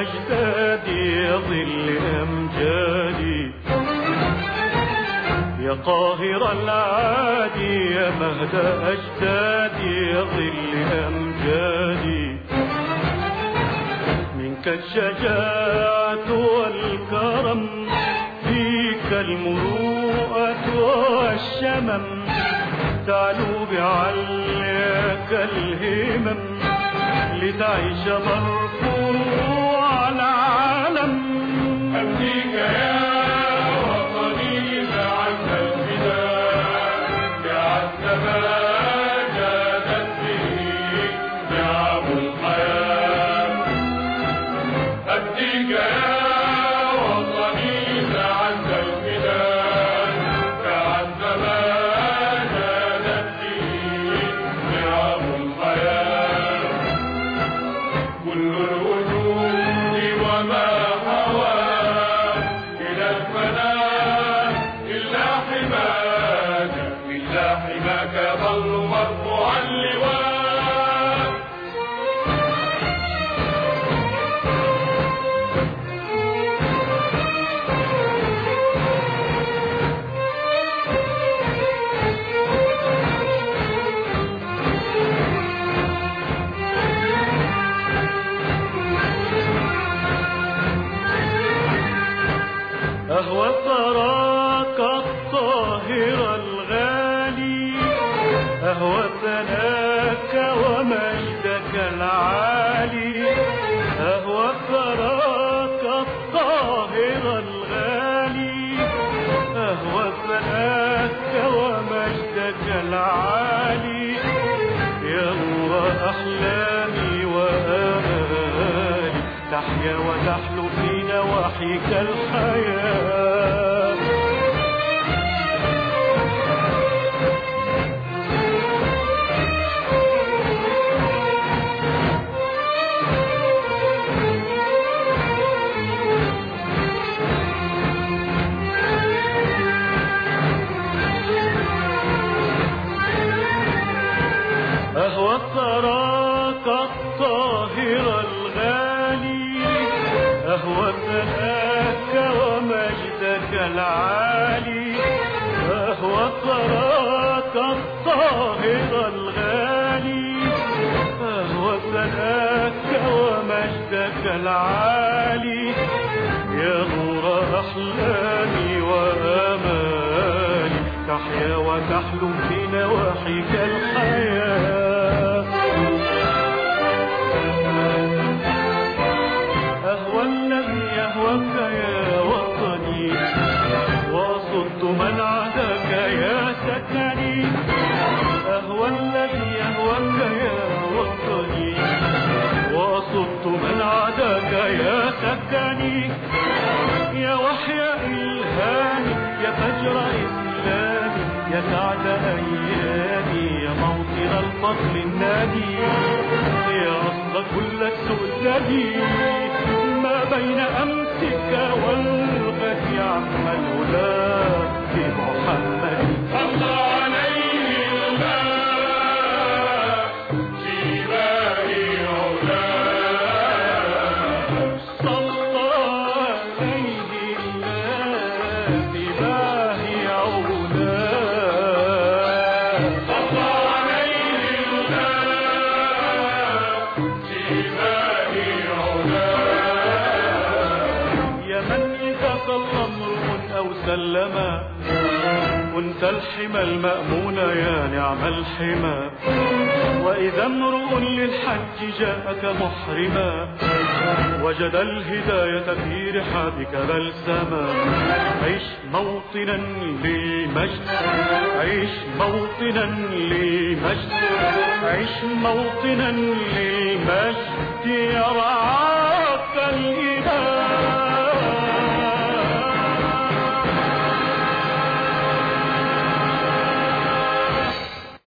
أجدادي يا ظل أمجادي، يا قاهر العادي يا مهد أجدادي يا ظل أمجادي. منك الشجاعة والكرم، فيك المروءة والشمم، تعلو بعليك الهمم، لتعيش مرفوع العالم. أبديك يا وطني بعز الفداء، بعز ما جادت به نعم الحياة. أبديك يا وطني بعز الفداء، بعز ما جادت به نعم الحياة. كل الوجود وما هوى إلى الفناء إلا حماك، إلا حماك ظل مرفوع اللواء. أهوى ثراك الطاهر الغالي، أهوى ثناك ومجدك العالي، أهوى ثراك الطاهر الغالي، أهوى ثناك ومجدك العالي. يا نور أحلامي وآمالي، تحيا وتحلو في نواحيك الحياة. أهوى ثراك الطاهر الغالي، أهوى ثناك ومجدك العالي، أهوى ثراك الطاهر الغالي، أهوى ثناك ومجدك العالي. يا نور أحلامي وآمالي، تحيا وتحلو في نواحيك الحياة. أهوى الذي يهواك يا وطني، وصدت من عاداك يا سكني. أهوى الذي يهواك يا وطني، وصدت من عاداك يا سكني. يا وحي إلهامي يا فجر إسلامي، يا سعد أيامي يا موطن الفضل النادي، يا أصل كل السؤدد ما بين أمسك والغد عم الهدى بمحمد. صلى عليه الله في باهي علاه، صلى عليه الله في باهي علاه، صلى عليه الله في باهي علاه. يا من إذا صلى امرؤ أو سلم، كنت الحمى المأمون يا نعم الحمى. وإذا امرؤ للحج جاءك محرما، وجد الهداية في رحابك بلسما. عيش موطنا لمجد، عيش موطنا لمجد، عيش موطنا لمجد يرعى